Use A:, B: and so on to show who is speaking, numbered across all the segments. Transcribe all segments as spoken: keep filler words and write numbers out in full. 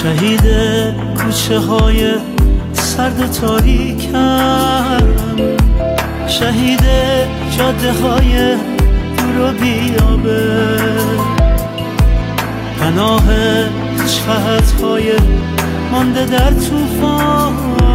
A: شهید کوچه های سرد و تاریکم، شهید جاده های دور و بیابه، پناه جهت‌های مانده در طوفان،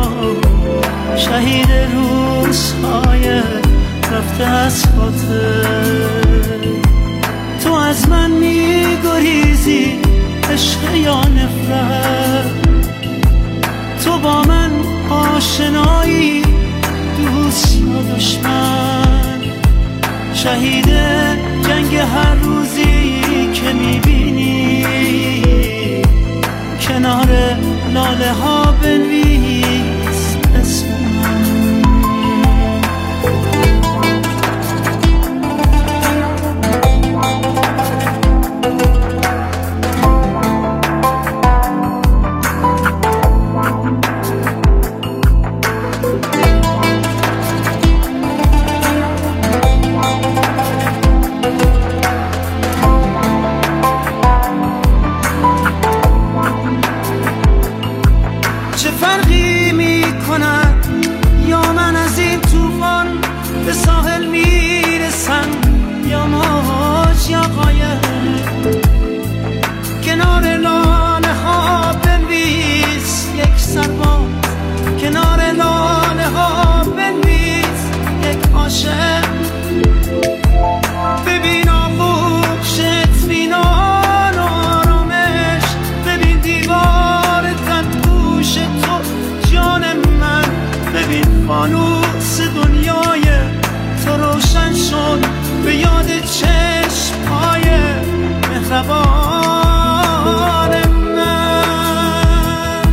A: شهید روزهای رفته از خاطر. تو از من میگریزی عشق یا نفرت، تو با من آشنایی دوست یا دشمن، شهید جنگ هر روزی که میبینی کنار لاله ها بنویس اسم من. چه فرقی میکنن یا من از این طوفان به ساحل میرسم یا موج یا قایق، کنار لاله ها بنویس یک سرباز، کنار لاله ها بنویس یک عاشق. ببین آغوش اطمینان و آرامش، ببین دیوار تنگوش تو جان من، ببین فانوس دنیای تو روشن شد به یاد چشم‌های مهربان من.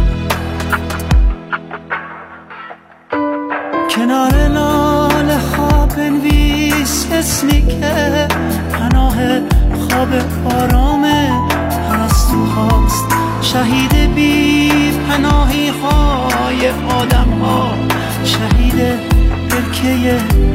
A: کنار لاله ها بنویس اسمی که پناه خواب آرام پرستوهاست، شهید بی پناهی های آدم ها، شهید برکه